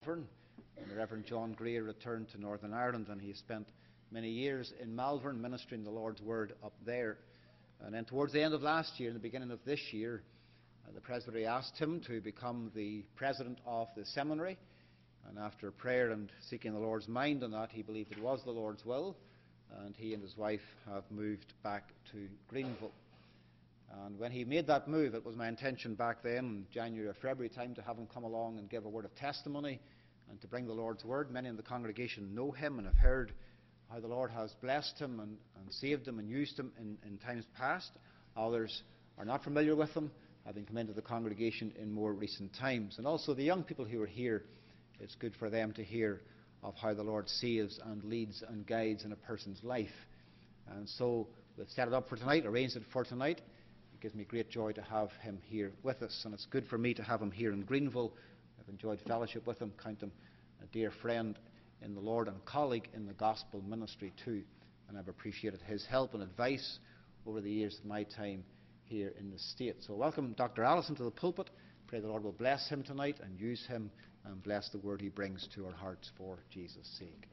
Malvern. The Reverend John Greer returned to Northern Ireland, and he spent many years in Malvern ministering the Lord's Word up there. And then towards the end of last year and the beginning of this year, the Presbytery asked him to become the president of the seminary. And after prayer and seeking the Lord's mind on that, he believed it was the Lord's will, and he and his wife have moved back to Greenville. And when he made that move, it was my intention back then, in January or February time, to have him come along and give a word of testimony and to bring the Lord's Word. Many in the congregation know him and have heard how the Lord has blessed him and saved him and used him in times past. Others are not familiar with him, having come into the congregation in more recent times. And also the young people who are here, it's good for them to hear of how the Lord saves and leads and guides in a person's life. And so we've set it up for tonight, arranged it for tonight. It gives me great joy to have him here with us, and it's good for me to have him here in Greenville. I've enjoyed fellowship with him, count him a dear friend in the Lord and colleague in the gospel ministry too, and I've appreciated his help and advice over the years of my time here in the state. So welcome Dr. Allison to the pulpit. Pray the Lord will bless him tonight and use him and bless the word he brings to our hearts for Jesus' sake.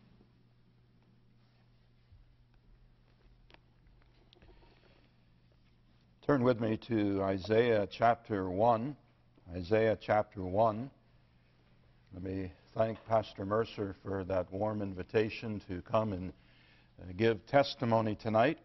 Turn with me to Isaiah chapter 1. Isaiah chapter 1. Let me thank Pastor Mercer for that warm invitation to come and give testimony tonight.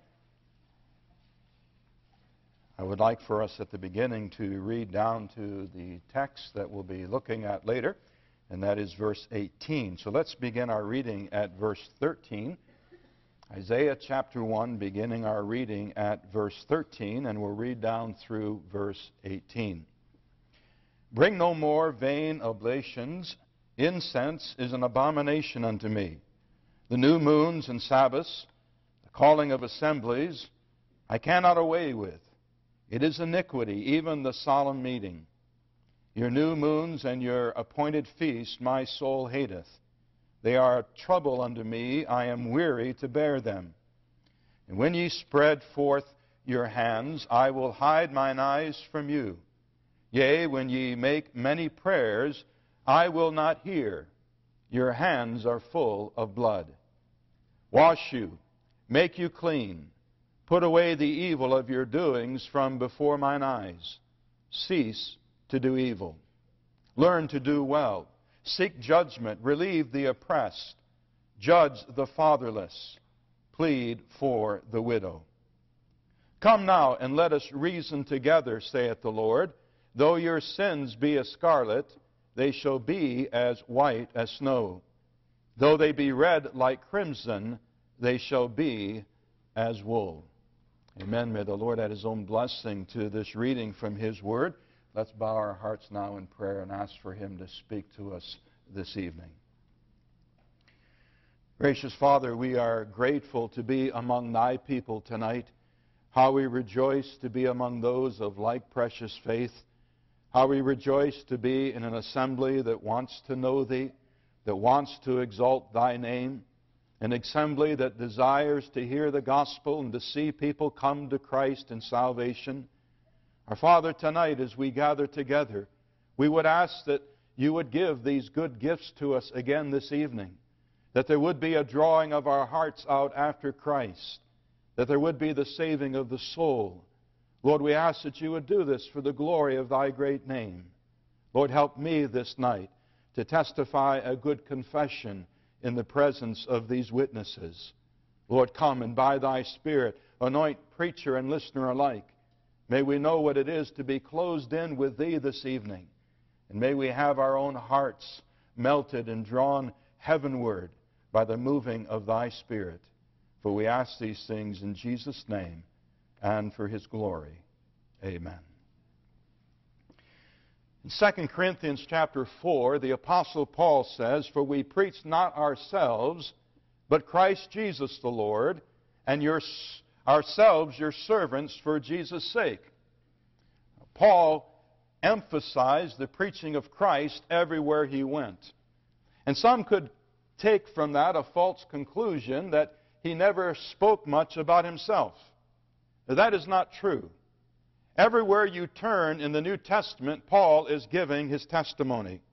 I would like for us at the beginning to read down to the text that we'll be looking at later, and that is verse 18. So let's begin our reading at verse 13. Isaiah chapter 1, beginning our reading at verse 13, and we'll read down through verse 18. Bring no more vain oblations. Incense is an abomination unto me. The new moons and Sabbaths, the calling of assemblies, I cannot away with. It is iniquity, even the solemn meeting. Your new moons and your appointed feast my soul hateth. They are trouble unto me, I am weary to bear them. And when ye spread forth your hands, I will hide mine eyes from you. Yea, when ye make many prayers, I will not hear. Your hands are full of blood. Wash you, make you clean. Put away the evil of your doings from before mine eyes. Cease to do evil. Learn to do well. Seek judgment, relieve the oppressed, judge the fatherless, plead for the widow. Come now, and let us reason together, saith the Lord. Though your sins be as scarlet, they shall be as white as snow. Though they be red like crimson, they shall be as wool. Amen. May the Lord add His own blessing to this reading from His Word. Let's bow our hearts now in prayer and ask for Him to speak to us this evening. Gracious Father, we are grateful to be among Thy people tonight. How we rejoice to be among those of like precious faith. How we rejoice to be in an assembly that wants to know Thee, that wants to exalt Thy name, an assembly that desires to hear the gospel and to see people come to Christ in salvation. Our Father, tonight as we gather together, we would ask that You would give these good gifts to us again this evening, that there would be a drawing of our hearts out after Christ, that there would be the saving of the soul. Lord, we ask that You would do this for the glory of Thy great name. Lord, help me this night to testify a good confession in the presence of these witnesses. Lord, come and by Thy Spirit anoint preacher and listener alike. May we know what it is to be closed in with Thee this evening. And may we have our own hearts melted and drawn heavenward by the moving of Thy Spirit. For we ask these things in Jesus' name and for His glory. Amen. In 2 Corinthians chapter 4, the Apostle Paul says, For we preach not ourselves, but Christ Jesus the Lord, and ourselves your servants for Jesus' sake. Paul emphasized the preaching of Christ everywhere he went. And some could take from that a false conclusion that he never spoke much about himself. That is not true. Everywhere you turn in the New Testament, Paul is giving his testimony.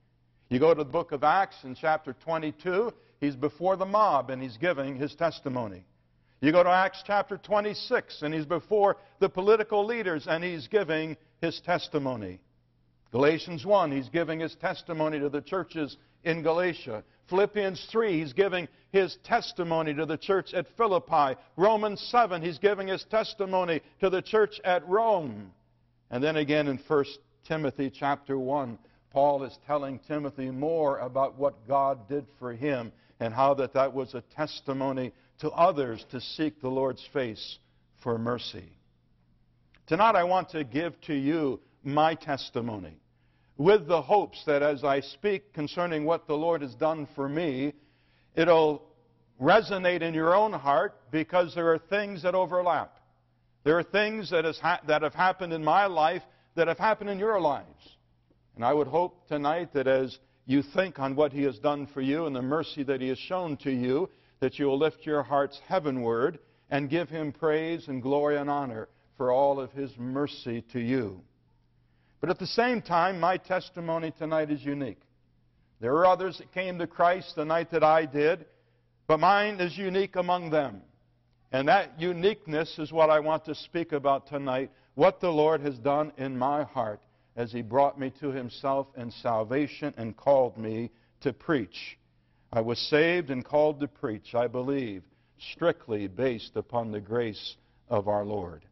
You go to the book of Acts in chapter 22, he's before the mob and he's giving his testimony. You go to Acts chapter 26 and he's before the political leaders and he's giving his testimony. Galatians 1, he's giving his testimony to the churches in Galatia. Philippians 3, he's giving his testimony to the church at Philippi. Romans 7, he's giving his testimony to the church at Rome. And then again in 1 Timothy chapter 1, Paul is telling Timothy more about what God did for him and how that was a testimony to others to seek the Lord's face for mercy. Tonight I want to give to you my testimony with the hopes that as I speak concerning what the Lord has done for me, it'll resonate in your own heart because there are things that overlap. There are things that have happened in my life that have happened in your lives. And I would hope tonight that as you think on what He has done for you and the mercy that He has shown to you, that you will lift your hearts heavenward and give Him praise and glory and honor for all of His mercy to you. But at the same time, my testimony tonight is unique. There are others that came to Christ the night that I did, but mine is unique among them. And that uniqueness is what I want to speak about tonight, what the Lord has done in my heart as He brought me to Himself in salvation and called me to preach. I was saved and called to preach, I believe, strictly based upon the grace of our Lord.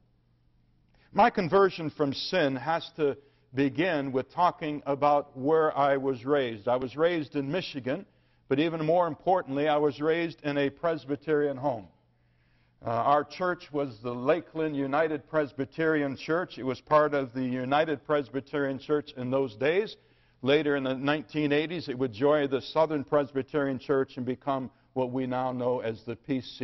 My conversion from sin has to begin with talking about where I was raised. I was raised in Michigan, but even more importantly, I was raised in a Presbyterian home. Our church was the Lakeland United Presbyterian Church. It was part of the United Presbyterian Church in those days. Later in the 1980s, it would join the Southern Presbyterian Church and become what we now know as the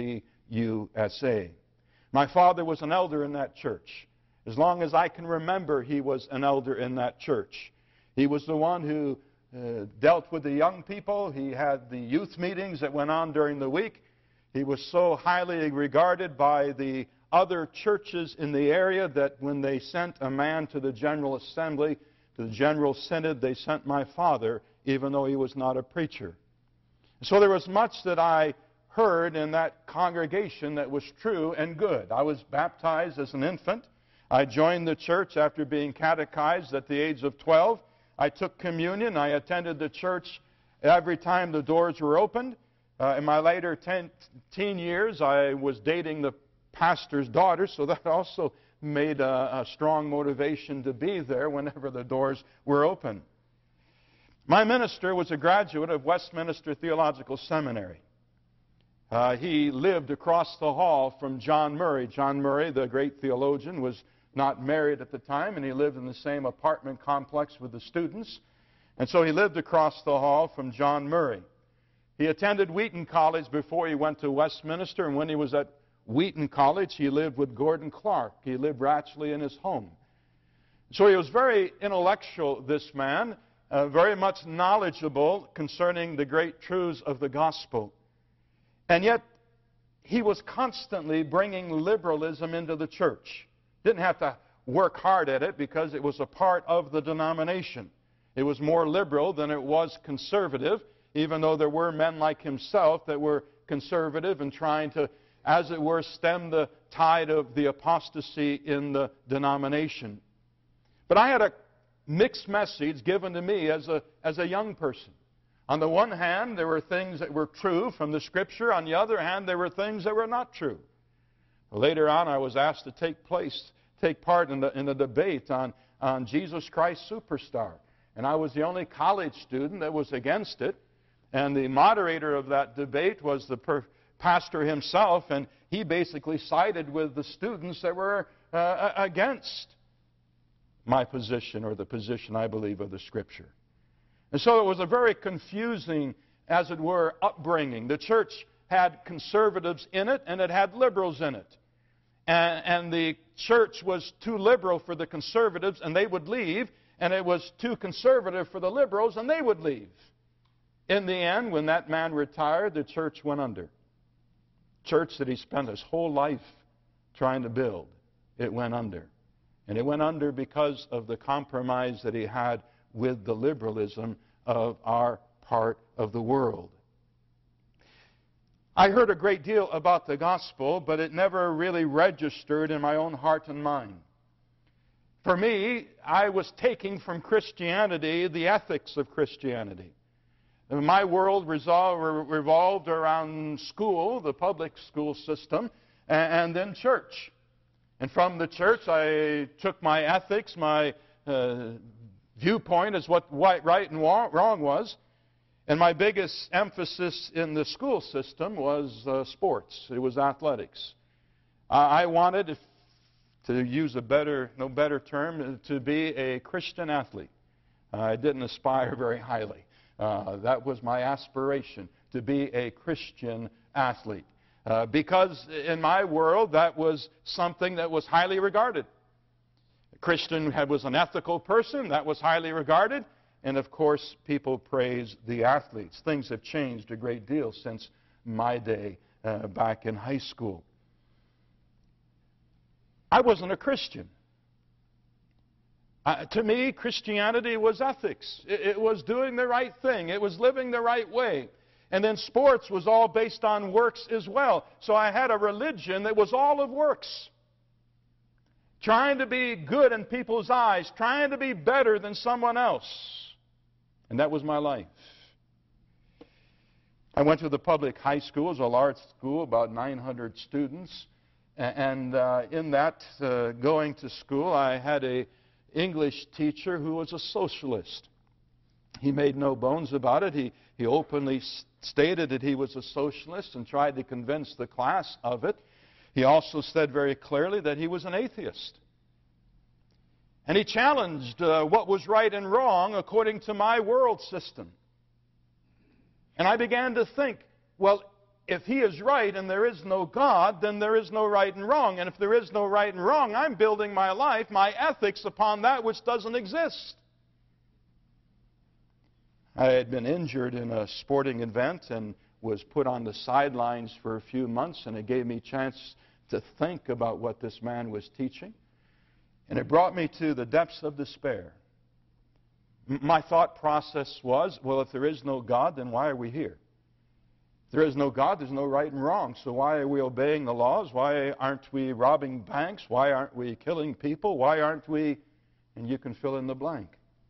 PCUSA. My father was an elder in that church. As long as I can remember, he was an elder in that church. He was the one who dealt with the young people. He had the youth meetings that went on during the week. He was so highly regarded by the other churches in the area that when they sent a man to the General Assembly, to the General Synod, they sent my father, even though he was not a preacher. So there was much that I heard in that congregation that was true and good. I was baptized as an infant. I joined the church after being catechized at the age of 12. I took communion. I attended the church every time the doors were opened. In my later teen years, I was dating the pastor's daughter, so that also made a strong motivation to be there whenever the doors were open. My minister was a graduate of Westminster Theological Seminary. He lived across the hall from John Murray. John Murray, the great theologian, was not married at the time, and he lived in the same apartment complex with the students. And so he lived across the hall from John Murray. He attended Wheaton College before he went to Westminster, and when he was at Wheaton College, he lived with Gordon Clark. He lived actually in his home. So he was very intellectual, this man, very much knowledgeable concerning the great truths of the gospel. And yet, he was constantly bringing liberalism into the church. Didn't have to work hard at it because it was a part of the denomination. It was more liberal than it was conservative, even though there were men like himself that were conservative and trying to, as it were, stem the tide of the apostasy in the denomination. But I had a mixed message given to me as a young person. On the one hand, there were things that were true from the Scripture. On the other hand, there were things that were not true. Later on, I was asked to take part in the debate on Jesus Christ Superstar. And I was the only college student that was against it. And the moderator of that debate was the pastor himself, and he basically sided with the students that were against my position, or the position, I believe, of the Scripture. And so it was a very confusing, as it were, upbringing. The church had conservatives in it, and it had liberals in it. And the church was too liberal for the conservatives, and they would leave, and it was too conservative for the liberals, and they would leave. In the end, when that man retired, the church went under. Church that he spent his whole life trying to build, it went under. And it went under because of the compromise that he had with the liberalism of our part of the world. I heard a great deal about the gospel, but it never really registered in my own heart and mind. For me, I was taking from Christianity the ethics of Christianity. My world revolved around school, the public school system, and then church. And from the church, I took my ethics, my viewpoint as what right and wrong was. And my biggest emphasis in the school system was sports. It was athletics. I wanted, to use no better term, to be a Christian athlete. I didn't aspire very highly. That was my aspiration, to be a Christian athlete. Because in my world, that was something that was highly regarded. A Christian was an ethical person. That was highly regarded. And of course, people praise the athletes. Things have changed a great deal since my day back in high school. I wasn't a Christian. To me, Christianity was ethics. It was doing the right thing. It was living the right way. And then sports was all based on works as well. So I had a religion that was all of works. Trying to be good in people's eyes. Trying to be better than someone else. And that was my life. I went to the public high school. It was a large school, about 900 students. And in that, going to school, I had an English teacher who was a socialist. He made no bones about it. He openly stated that he was a socialist and tried to convince the class of it. He also said very clearly that he was an atheist. And he challenged what was right and wrong according to my world system. And I began to think, well, if he is right and there is no God, then there is no right and wrong. And if there is no right and wrong, I'm building my life, my ethics upon that which doesn't exist. I had been injured in a sporting event and was put on the sidelines for a few months, and it gave me a chance to think about what this man was teaching. And it brought me to the depths of despair. My thought process was, well, if there is no God, then why are we here? If there is no God, there's no right and wrong. So why are we obeying the laws? Why aren't we robbing banks? Why aren't we killing people? Why aren't we... And you can fill in the blank.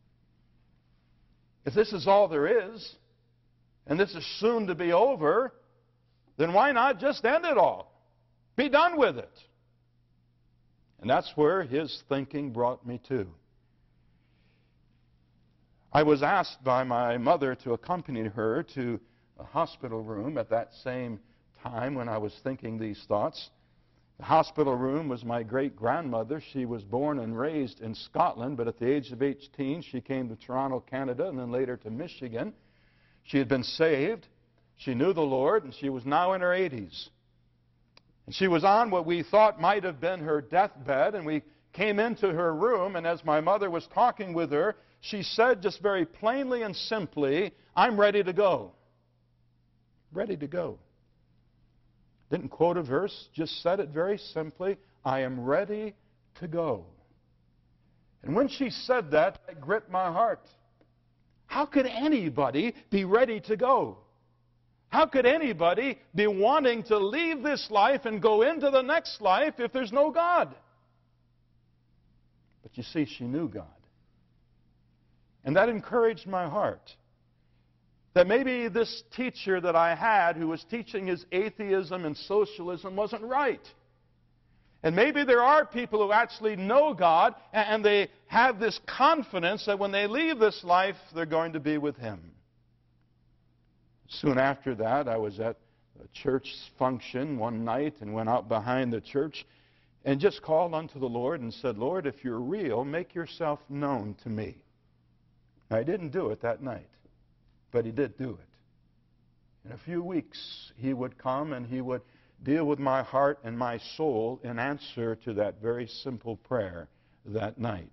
If this is all there is, and this is soon to be over, then why not just end it all? Be done with it. And that's where his thinking brought me to. I was asked by my mother to accompany her to a hospital room at that same time when I was thinking these thoughts. The hospital room was my great-grandmother. She was born and raised in Scotland, but at the age of 18, she came to Toronto, Canada, and then later to Michigan. She had been saved. She knew the Lord, and she was now in her 80s. And she was on what we thought might have been her deathbed, and we came into her room, and as my mother was talking with her, she said just very plainly and simply, "I'm ready to go." Ready to go. Didn't quote a verse, just said it very simply, "I am ready to go." And when she said that, it gripped my heart. How could anybody be ready to go? How could anybody be wanting to leave this life and go into the next life if there's no God? But you see, she knew God. And that encouraged my heart. That maybe this teacher that I had who was teaching his atheism and socialism wasn't right. And maybe there are people who actually know God and they have this confidence that when they leave this life, they're going to be with Him. Soon after that, I was at a church function one night and went out behind the church and just called unto the Lord and said, "Lord, if you're real, make yourself known to me." I didn't do it that night, but He did do it. In a few weeks, He would come and He would deal with my heart and my soul in answer to that very simple prayer that night.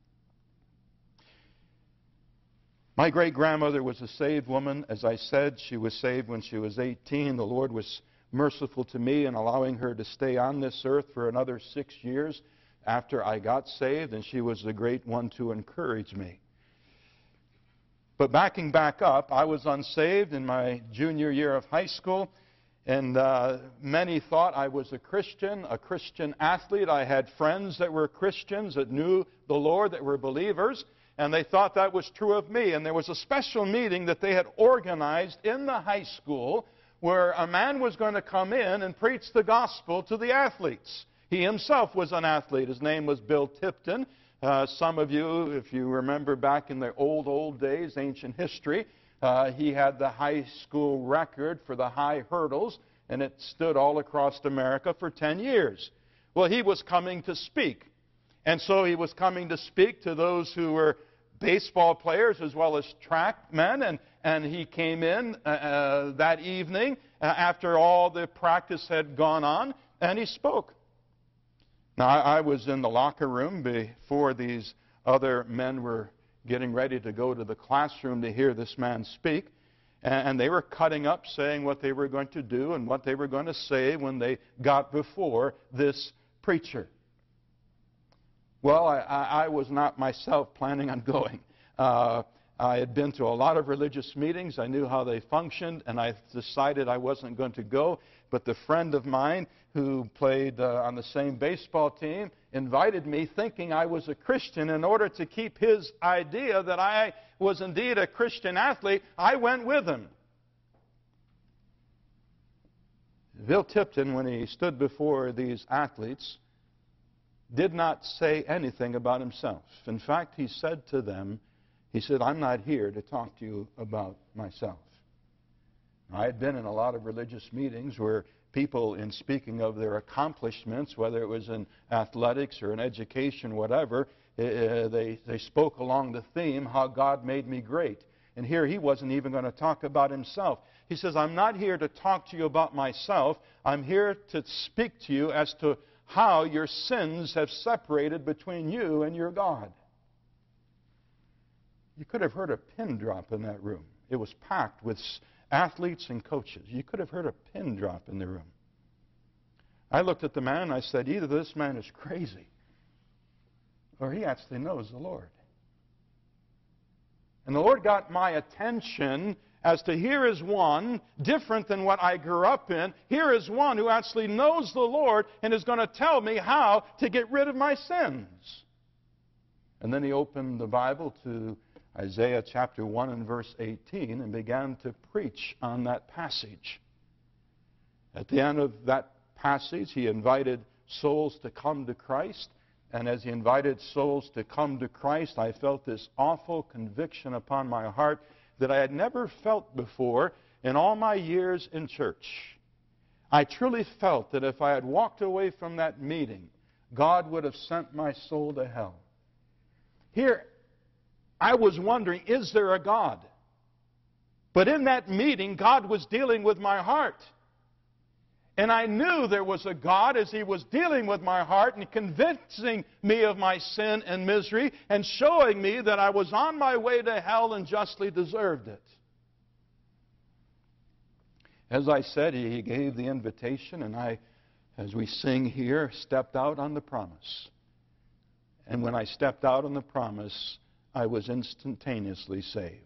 My great-grandmother was a saved woman. As I said, she was saved when she was 18. The Lord was merciful to me in allowing her to stay on this earth for another 6 years after I got saved, and she was the great one to encourage me. But backing back up, I was unsaved in my junior year of high school, and many thought I was a Christian athlete. I had friends that were Christians that knew the Lord, that were believers, and they thought that was true of me. And there was a special meeting that they had organized in the high school where a man was going to come in and preach the gospel to the athletes. He himself was an athlete. His name was Bill Tipton. Some of you, if you remember back in the old days, ancient history, he had the high school record for the high hurdles, and it stood all across America for 10 years. Well, he was coming to speak. And so he was coming to speak to those who were baseball players as well as track men, and he came in that evening after all the practice had gone on, and he spoke. Now, I was in the locker room before these other men were getting ready to go to the classroom to hear this man speak, and they were cutting up, saying what they were going to do and what they were going to say when they got before this preacher. Well, I was not myself planning on going. I had been to a lot of religious meetings. I knew how they functioned, and I decided I wasn't going to go. But the friend of mine who played on the same baseball team invited me thinking I was a Christian. In order to keep his idea that I was indeed a Christian athlete, I went with him. Bill Tipton, when he stood before these athletes, did not say anything about himself. In fact, he said to them, he said, "I'm not here to talk to you about myself." I had been in a lot of religious meetings where people, in speaking of their accomplishments, whether it was in athletics or in education, whatever, they spoke along the theme, how God made me great. And here he wasn't even going to talk about himself. He says, "I'm not here to talk to you about myself. I'm here to speak to you as to how your sins have separated between you and your God." You could have heard a pin drop in that room. It was packed with athletes and coaches. You could have heard a pin drop in the room. I looked at the man and I said, either this man is crazy or he actually knows the Lord. And the Lord got my attention as to here is one different than what I grew up in. Here is one who actually knows the Lord and is going to tell me how to get rid of my sins. And then he opened the Bible to Isaiah chapter 1 and verse 18 and began to preach on that passage. At the end of that passage, he invited souls to come to Christ. And as he invited souls to come to Christ, I felt this awful conviction upon my heart that I had never felt before in all my years in church. I truly felt that if I had walked away from that meeting, God would have sent my soul to hell. Here, I was wondering, is there a God? But in that meeting, God was dealing with my heart. And I knew there was a God as He was dealing with my heart and convincing me of my sin and misery and showing me that I was on my way to hell and justly deserved it. As I said, He gave the invitation, and I, as we sing here, stepped out on the promise. And when I stepped out on the promise, I was instantaneously saved.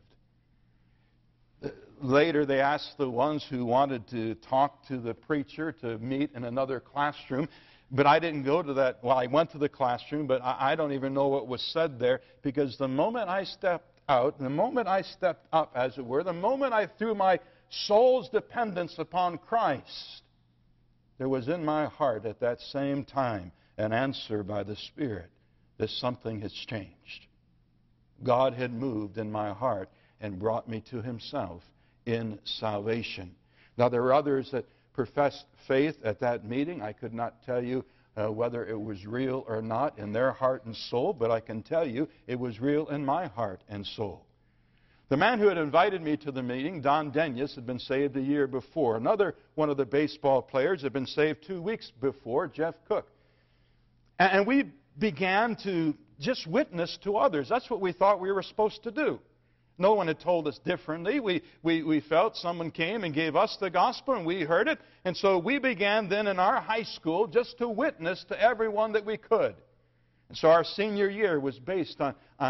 Later, they asked the ones who wanted to talk to the preacher to meet in another classroom. But I didn't go to that. Well, I went to the classroom, but I don't even know what was said there, because the moment I stepped out, the moment I stepped up, as it were, the moment I threw my soul's dependence upon Christ, there was in my heart at that same time an answer by the Spirit that something has changed. God had moved in my heart and brought me to Himself in salvation. Now, there were others that professed faith at that meeting. I could not tell you whether it was real or not in their heart and soul, but I can tell you it was real in my heart and soul. The man who had invited me to the meeting, Don Denius, had been saved a year before. Another one of the baseball players had been saved 2 weeks before, Jeff Cook. And we began to just witness to others. That's what we thought we were supposed to do. No one had told us differently. We felt someone came and gave us the gospel, and we heard it. And so we began then in our high school just to witness to everyone that we could. And so our senior year was based on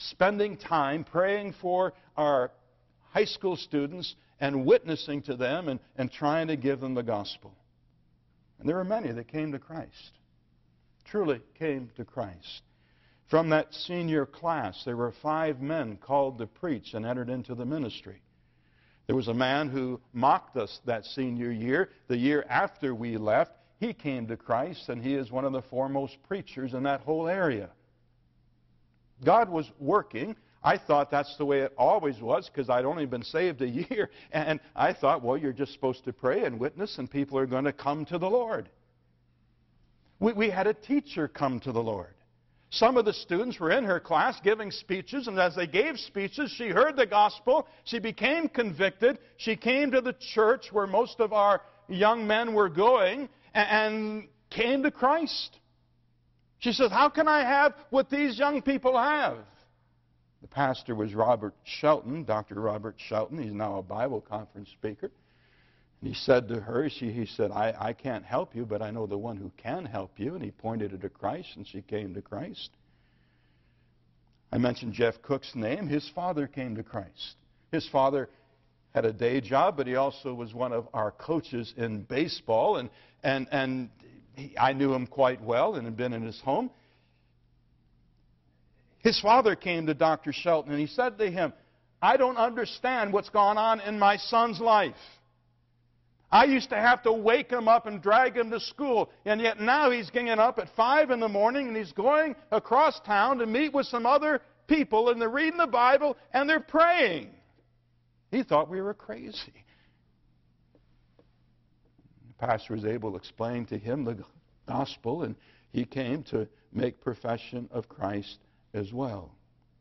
spending time praying for our high school students and witnessing to them and trying to give them the gospel. And there were many that came to Christ, truly came to Christ. From that senior class, there were 5 men called to preach and entered into the ministry. There was a man who mocked us that senior year. The year after we left, he came to Christ, and he is one of the foremost preachers in that whole area. God was working. I thought that's the way it always was, because I'd only been saved a year. And I thought, well, you're just supposed to pray and witness, and people are going to come to the Lord. We had a teacher come to the Lord. Some of the students were in her class giving speeches, and as they gave speeches, she heard the gospel. She became convicted. She came to the church where most of our young men were going and came to Christ. She says, how can I have what these young people have? The pastor was Robert Shelton, Dr. Robert Shelton. He's now a Bible conference speaker. And he said to her, he said, I can't help you, but I know the one who can help you. And he pointed her to Christ, and she came to Christ. I mentioned Jeff Cook's name. His father came to Christ. His father had a day job, but he also was one of our coaches in baseball. And I knew him quite well and had been in his home. His father came to Dr. Shelton, and he said to him, I don't understand what's gone on in my son's life. I used to have to wake him up and drag him to school, and yet now he's getting up at 5 in the morning, and he's going across town to meet with some other people, and they're reading the Bible, and they're praying. He thought we were crazy. The pastor was able to explain to him the gospel, and he came to make profession of Christ as well.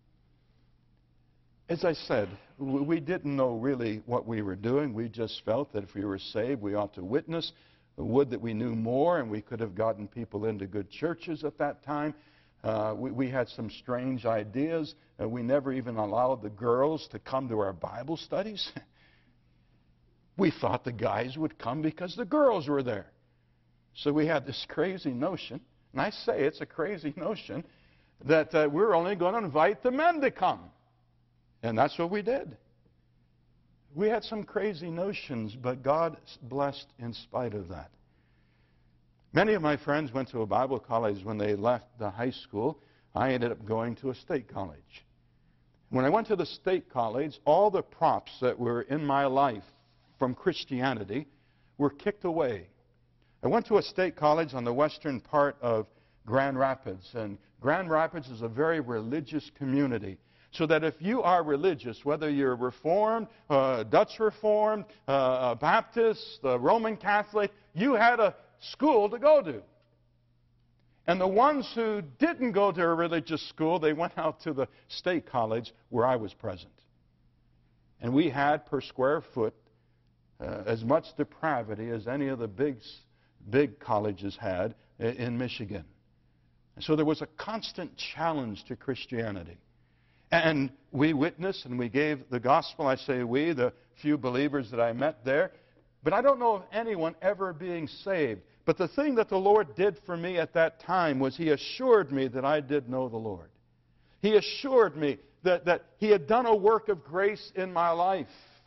As I said, we didn't know really what we were doing. We just felt that if we were saved, we ought to witness. Would that we knew more, and we could have gotten people into good churches at that time. We had some strange ideas. We never even allowed the girls to come to our Bible studies. We thought the guys would come because the girls were there. So we had this crazy notion, and I say it's a crazy notion, that we're only going to invite the men to come. And that's what we did. We had some crazy notions, but God blessed in spite of that. Many of my friends went to a Bible college when they left the high school. I ended up going to a state college. When I went to the state college, all the props that were in my life from Christianity were kicked away. I went to a state college on the western part of Grand Rapids, and Grand Rapids is a very religious community. So that if you are religious, whether you're Reformed, Dutch Reformed, Baptist, Roman Catholic, you had a school to go to. And the ones who didn't go to a religious school, they went out to the state college where I was present. And we had, per square foot, as much depravity as any of the big colleges had in Michigan. And so there was a constant challenge to Christianity. And we witnessed and we gave the gospel. I say we, the few believers that I met there. But I don't know of anyone ever being saved. But the thing that the Lord did for me at that time was He assured me that I did know the Lord. He assured me that He had done a work of grace in my life.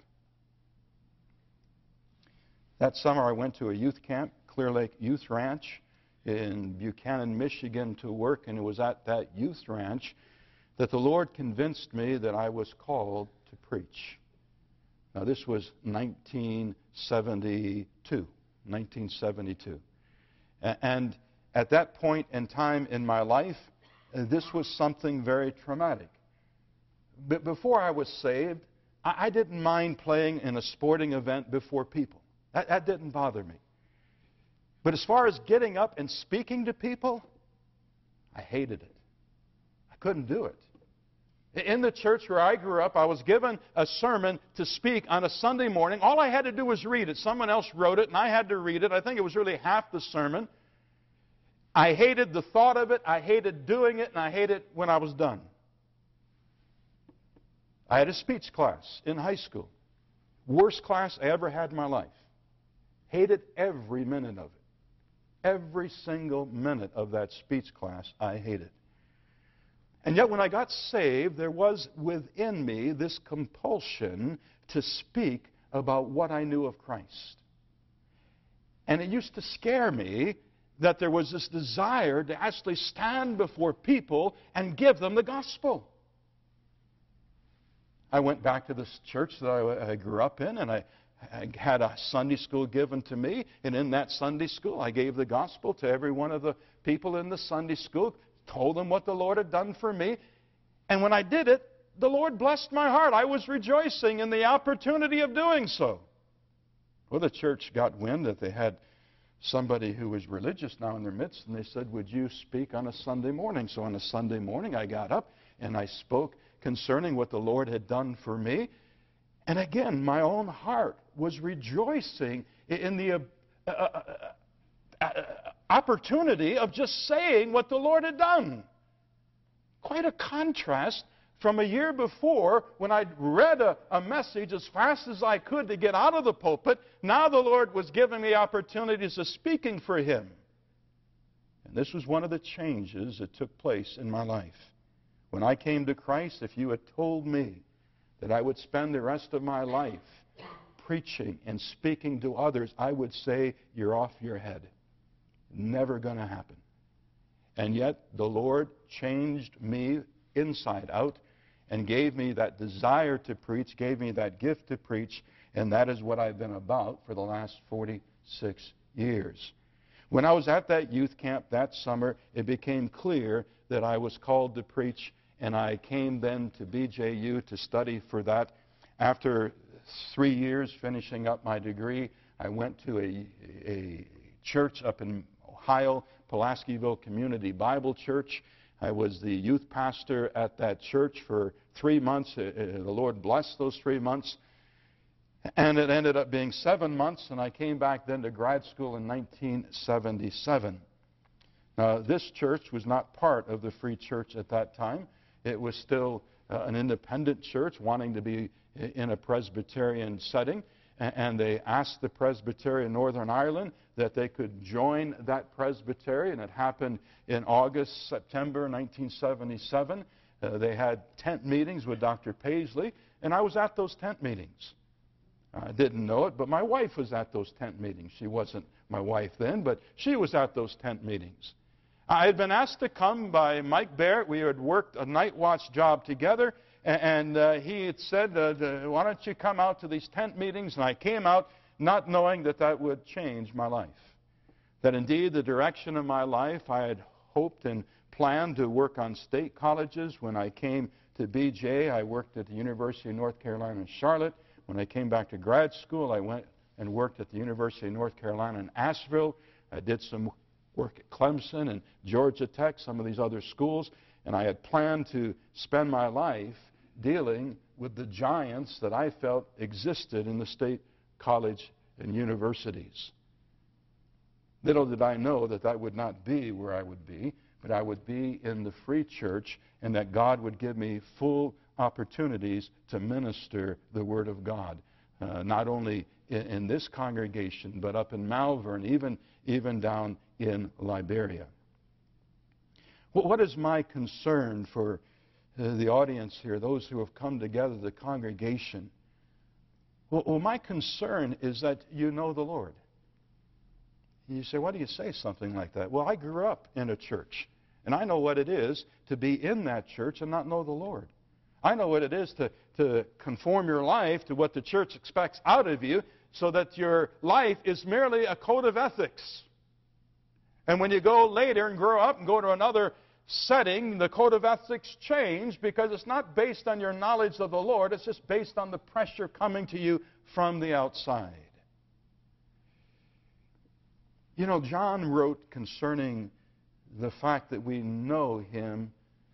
That summer I went to a youth camp, Clear Lake Youth Ranch in Buchanan, Michigan to work. And it was at that youth ranch that the Lord convinced me that I was called to preach. Now, this was 1972. And at that point in time in my life, this was something very traumatic. But before I was saved, I didn't mind playing in a sporting event before people. That didn't bother me. But as far as getting up and speaking to people, I hated it. I couldn't do it. In the church where I grew up, I was given a sermon to speak on a Sunday morning. All I had to do was read it. Someone else wrote it, and I had to read it. I think it was really half the sermon. I hated the thought of it. I hated doing it, and I hated it when I was done. I had a speech class in high school. Worst class I ever had in my life. Hated every minute of it. Every single minute of that speech class I hated. And yet when I got saved, there was within me this compulsion to speak about what I knew of Christ. And it used to scare me that there was this desire to actually stand before people and give them the gospel. I went back to this church that I grew up in, and I had a Sunday school given to me. And in that Sunday school, I gave the gospel to every one of the people in the Sunday school, told them what the Lord had done for me. And when I did it, the Lord blessed my heart. I was rejoicing in the opportunity of doing so. Well, the church got wind that they had somebody who was religious now in their midst, and they said, would you speak on a Sunday morning? So on a Sunday morning, I got up and I spoke concerning what the Lord had done for me. And again, my own heart was rejoicing in the opportunity of just saying what the Lord had done. Quite a contrast from a year before when I'd read a message as fast as I could to get out of the pulpit. Now the Lord was giving me opportunities of speaking for Him. And this was one of the changes that took place in my life. When I came to Christ, if you had told me that I would spend the rest of my life preaching and speaking to others, I would say, you're off your head. Never going to happen. And yet the Lord changed me inside out and gave me that desire to preach, gave me that gift to preach, and that is what I've been about for the last 46 years. When I was at that youth camp that summer, it became clear that I was called to preach, and I came then to BJU to study for that. After 3 years finishing up my degree, I went to a church up in Ohio, Pulaskiville Community Bible Church. I was the youth pastor at that church for 3 months. The Lord blessed those 3 months. And it ended up being 7 months, and I came back then to grad school in 1977. Now, this church was not part of the Free Church at that time. It was still an independent church wanting to be in a Presbyterian setting. And they asked the Presbytery in Northern Ireland that they could join that Presbytery, and it happened in August, September 1977. They had tent meetings with Dr. Paisley, and I was at those tent meetings. I didn't know it, but my wife was at those tent meetings. She wasn't my wife then, but she was at those tent meetings. I had been asked to come by Mike Barrett. We had worked a night watch job together, and he had said, why don't you come out to these tent meetings? And I came out not knowing that that would change my life. That indeed the direction of my life, I had hoped and planned to work on state colleges. When I came to BJ, I worked at the University of North Carolina in Charlotte. When I came back to grad school, I went and worked at the University of North Carolina in Asheville. I did some work at Clemson and Georgia Tech, some of these other schools, and I had planned to spend my life dealing with the giants that I felt existed in the state college and universities. Little did I know that that would not be where I would be, but I would be in the Free Church, and that God would give me full opportunities to minister the Word of God, not only in this congregation, but up in Malvern, even down in Liberia. What is my concern for the audience here, those who have come together, the congregation? Well, my concern is that you know the Lord. You say, why do you say something like that? Well, I grew up in a church, and I know what it is to be in that church and not know the Lord. I know what it is to conform your life to what the church expects out of you, so that your life is merely a code of ethics. And when you go later and grow up and go to another setting, the code of ethics change, because it's not based on your knowledge of the Lord, it's just based on the pressure coming to you from the outside. You know, John wrote concerning the fact that we know Him,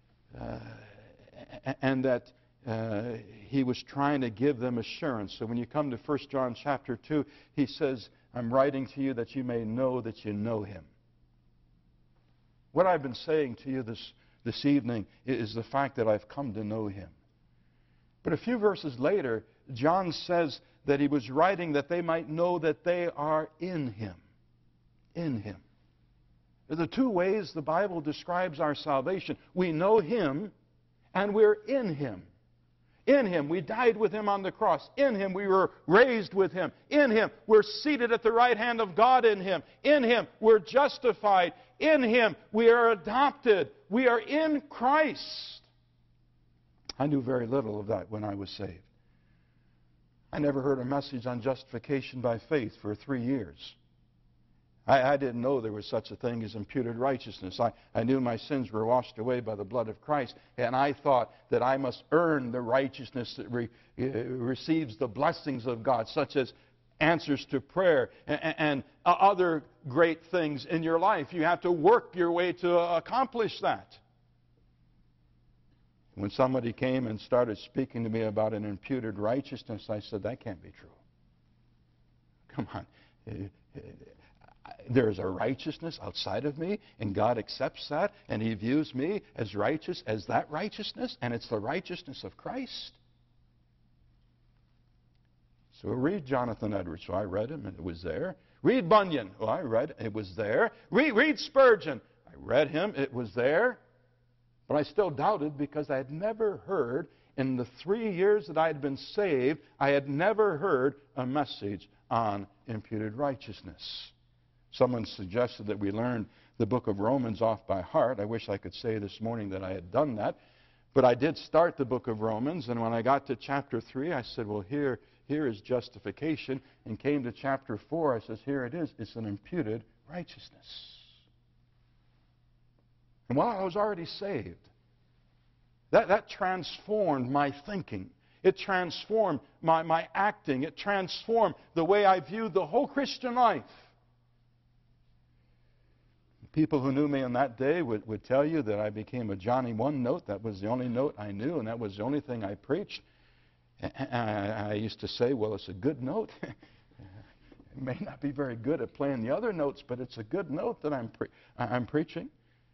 and that he was trying to give them assurance. So when you come to 1 John chapter 2, he says, I'm writing to you that you may know that you know Him. What I've been saying to you this evening is the fact that I've come to know Him. But a few verses later, John says that he was writing that they might know that they are in Him. In Him. The two ways the Bible describes our salvation. We know Him and we're in Him. In Him, we died with Him on the cross. In Him, we were raised with Him. In Him, we're seated at the right hand of God in Him. In Him, we're justified. In Him, we are adopted. We are in Christ. I knew very little of that when I was saved. I never heard a message on justification by faith for 3 years. I didn't know there was such a thing as imputed righteousness. I knew my sins were washed away by the blood of Christ, and I thought that I must earn the righteousness that receives the blessings of God, such as answers to prayer and other great things in your life. You have to work your way to accomplish that. When somebody came and started speaking to me about an imputed righteousness, I said, that can't be true. Come on. There is a righteousness outside of me, and God accepts that, and He views me as righteous as that righteousness, and it's the righteousness of Christ. So read Jonathan Edwards. So I read him, and it was there. Read Bunyan. Oh, I read it. It was there. Read Spurgeon. I read him. It was there. But I still doubted because I had never heard, in the 3 years that I had been saved, I had never heard a message on imputed righteousness. Someone suggested that we learn the book of Romans off by heart. I wish I could say this morning that I had done that. But I did start the book of Romans, and when I got to chapter 3, I said, well, here is justification. And came to chapter 4, I says, here it is. It's an imputed righteousness. And while I was already saved, that transformed my thinking. It transformed my acting. It transformed the way I viewed the whole Christian life. People who knew me on that day would tell you that I became a Johnny One Note. That was the only note I knew, and that was the only thing I preached. I used to say, well, it's a good note. It may not be very good at playing the other notes, but it's a good note that I'm preaching.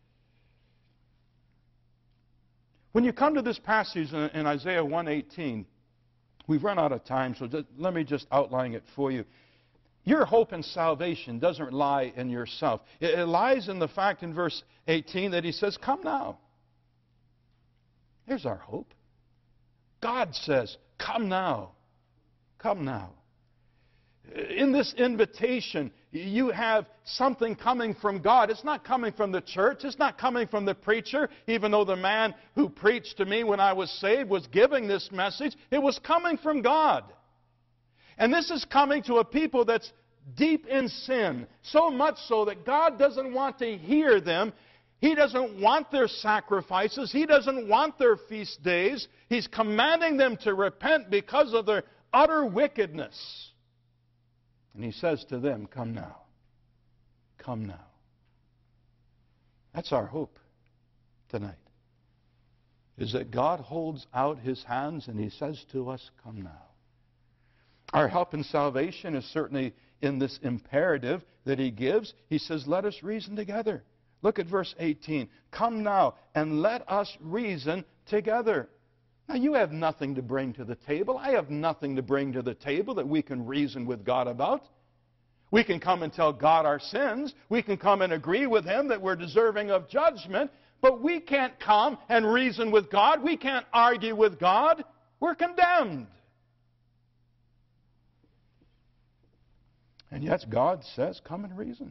When you come to this passage in Isaiah 1:18, we've run out of time, so let me just outline it for you. Your hope in salvation doesn't lie in yourself. It lies in the fact in verse 18 that He says, come now. Here's our hope. God says, come now. Come now. In this invitation, you have something coming from God. It's not coming from the church. It's not coming from the preacher, even though the man who preached to me when I was saved was giving this message. It was coming from God. And this is coming to a people that's deep in sin, so much so that God doesn't want to hear them. He doesn't want their sacrifices. He doesn't want their feast days. He's commanding them to repent because of their utter wickedness. And He says to them, come now. Come now. That's our hope tonight, is that God holds out His hands and He says to us, come now. Our help in salvation is certainly in this imperative that He gives. He says, let us reason together. Look at verse 18. Come now and let us reason together. Now, you have nothing to bring to the table. I have nothing to bring to the table that we can reason with God about. We can come and tell God our sins. We can come and agree with Him that we're deserving of judgment. But we can't come and reason with God. We can't argue with God. We're condemned. And yet God says, come and reason.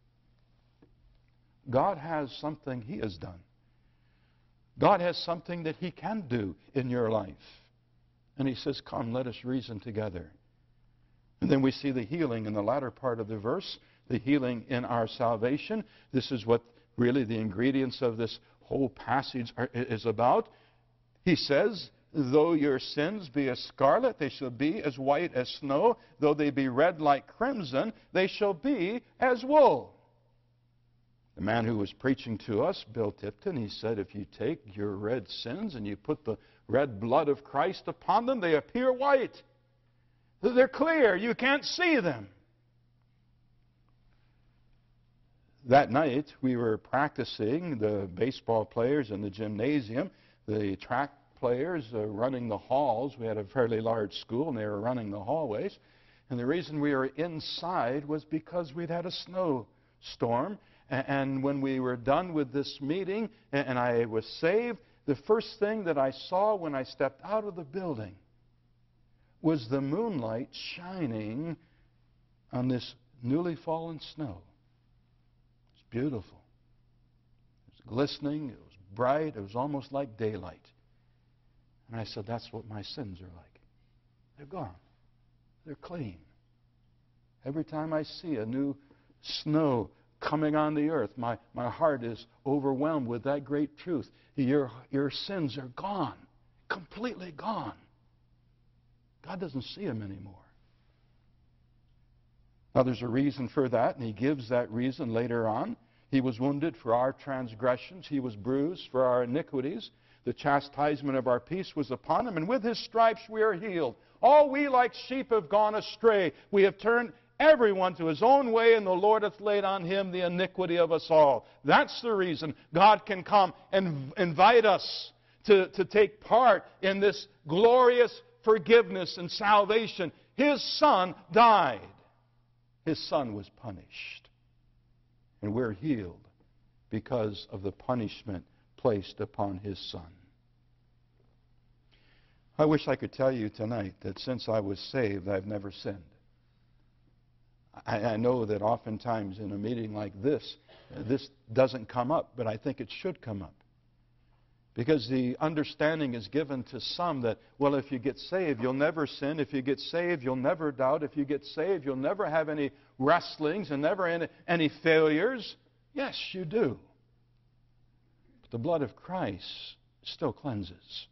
God has something He has done. God has something that He can do in your life. And He says, come, let us reason together. And then we see the healing in the latter part of the verse, the healing in our salvation. This is what really the ingredients of this whole passage is about. He says, though your sins be as scarlet, they shall be as white as snow. Though they be red like crimson, they shall be as wool. The man who was preaching to us, Bill Tipton, he said, if you take your red sins and you put the red blood of Christ upon them, they appear white. They're clear. You can't see them. That night, we were practicing, the baseball players in the gymnasium, the track players running the halls. We had a fairly large school, and they were running the hallways. And the reason we were inside was because we'd had a snowstorm. And when we were done with this meeting, and I was saved, the first thing that I saw when I stepped out of the building was the moonlight shining on this newly fallen snow. It's beautiful. It was glistening. It was bright. It was almost like daylight. And I said, that's what my sins are like. They're gone. They're clean. Every time I see a new snow coming on the earth, my heart is overwhelmed with that great truth. Your sins are gone. Completely gone. God doesn't see them anymore. Now, there's a reason for that, and He gives that reason later on. He was wounded for our transgressions. He was bruised for our iniquities. The chastisement of our peace was upon Him, and with His stripes we are healed. All we like sheep have gone astray. We have turned everyone to his own way, and the Lord hath laid on Him the iniquity of us all. That's the reason God can come and invite us to take part in this glorious forgiveness and salvation. His Son died. His Son was punished. And we're healed because of the punishment placed upon His Son. I wish I could tell you tonight that since I was saved, I've never sinned. I know that oftentimes in a meeting like this, this doesn't come up, but I think it should come up. Because the understanding is given to some that, well, if you get saved, you'll never sin. If you get saved, you'll never doubt. If you get saved, you'll never have any wrestlings and never any failures. Yes, you do. But the blood of Christ still cleanses.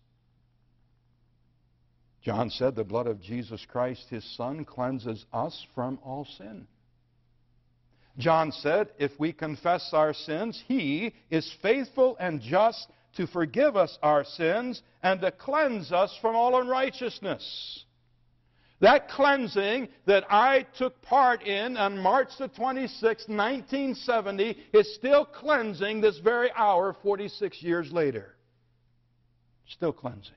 John said the blood of Jesus Christ, His Son, cleanses us from all sin. John said, if we confess our sins, He is faithful and just to forgive us our sins and to cleanse us from all unrighteousness. That cleansing that I took part in on March the 26th, 1970, is still cleansing this very hour, 46 years later. Still cleansing.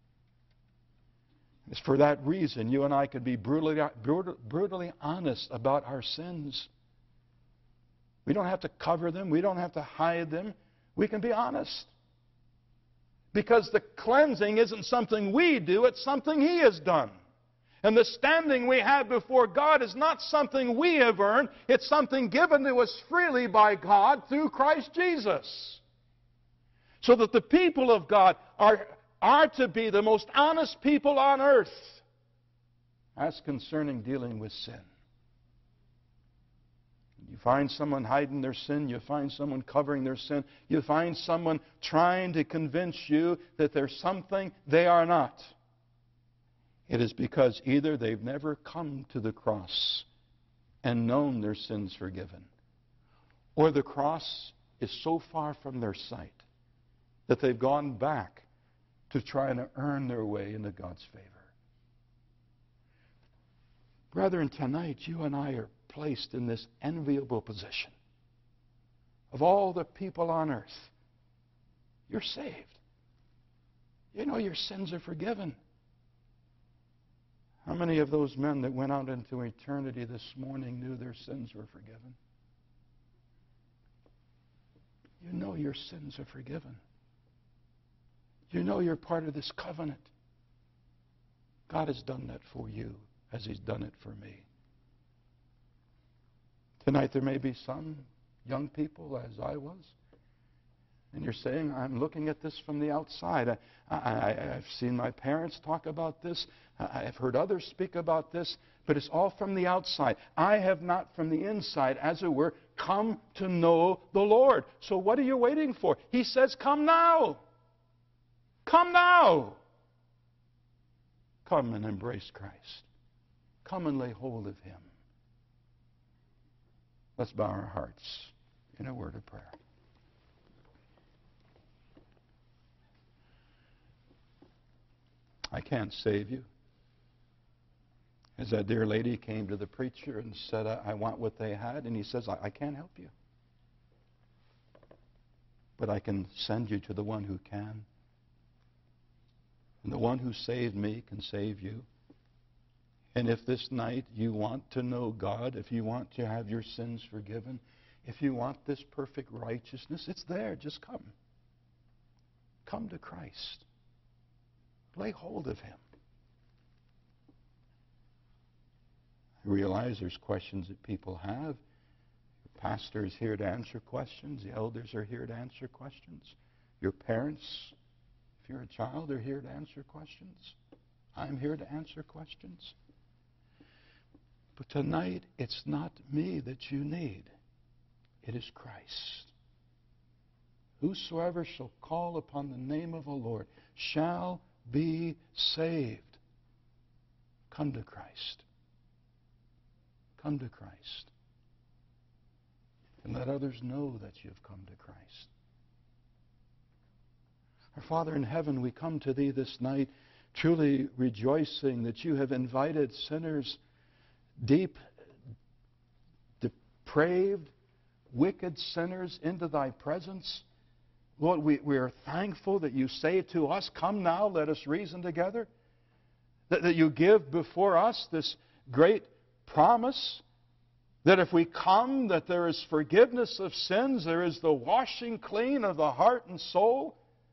It's for that reason you and I could be brutally honest about our sins. We don't have to cover them. We don't have to hide them. We can be honest. Because the cleansing isn't something we do, it's something He has done. And the standing we have before God is not something we have earned, it's something given to us freely by God through Christ Jesus. So that the people of God are to be the most honest people on earth as concerning dealing with sin. You find someone hiding their sin, you find someone covering their sin, you find someone trying to convince you that there's something they are not. It is because either they've never come to the cross and known their sins forgiven, or the cross is so far from their sight that they've gone back to trying to earn their way into God's favor. Brethren, tonight you and I are placed in this enviable position. Of all the people on earth, you're saved. You know your sins are forgiven. How many of those men that went out into eternity this morning knew their sins were forgiven? You know your sins are forgiven. You know you're part of this covenant. God has done that for you as He's done it for me. Tonight there may be some young people, as I was, and you're saying, I'm looking at this from the outside. I've seen my parents talk about this. I've heard others speak about this, but it's all from the outside. I have not from the inside, as it were, come to know the Lord. So what are you waiting for? He says, come now. Come now. Come and embrace Christ. Come and lay hold of Him. Let's bow our hearts in a word of prayer. I can't save you. As that dear lady came to the preacher and said, I want what they had, and he says, I can't help you. But I can send you to the one who can. And the one who saved me can save you. And if this night you want to know God, if you want to have your sins forgiven, if you want this perfect righteousness, it's there. Just come. Come to Christ. Lay hold of Him. I realize there's questions that people have. The pastor is here to answer questions. The elders are here to answer questions. Your parents, if you're a child, are here to answer questions. I'm here to answer questions. But tonight, it's not me that you need. It is Christ. Whosoever shall call upon the name of the Lord shall be saved. Come to Christ. Come to Christ. And let others know that you've come to Christ. Our Father in heaven, we come to Thee this night truly rejoicing that You have invited sinners, deep, depraved, wicked sinners into Thy presence. Lord, we are thankful that You say to us, come now, let us reason together. That You give before us this great promise that if we come, that there is forgiveness of sins, there is the washing clean of the heart and soul.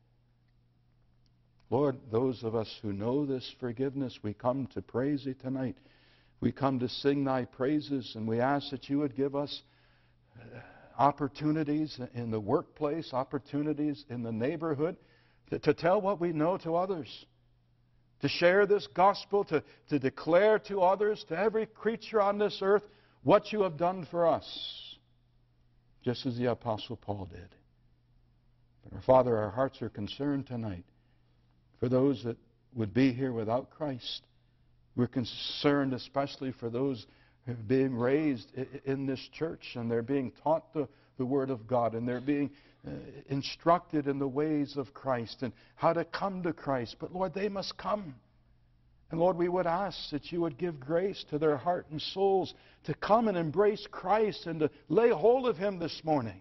Lord, those of us who know this forgiveness, we come to praise Thee tonight. We come to sing Thy praises, and we ask that You would give us opportunities in the workplace, opportunities in the neighborhood, to tell what we know to others, to share this gospel, to declare to others, to every creature on this earth, what You have done for us, just as the Apostle Paul did. But our Father, our hearts are concerned tonight for those that would be here without Christ. We're concerned especially for those who are being raised in this church, and they're being taught the Word of God, and they're being instructed in the ways of Christ and how to come to Christ. But Lord, they must come. And Lord, we would ask that You would give grace to their heart and souls to come and embrace Christ and to lay hold of Him this morning.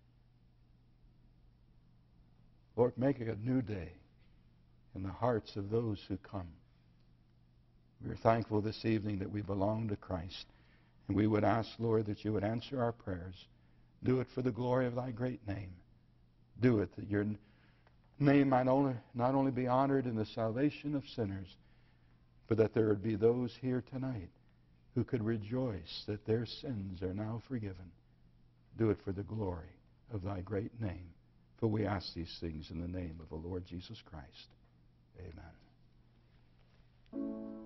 Lord, make it a new day in the hearts of those who come. We are thankful this evening that we belong to Christ. And we would ask, Lord, that You would answer our prayers. Do it for the glory of Thy great name. Do it that Your name might not only be honored in the salvation of sinners, but that there would be those here tonight who could rejoice that their sins are now forgiven. Do it for the glory of Thy great name. For we ask these things in the name of the Lord Jesus Christ. Amen.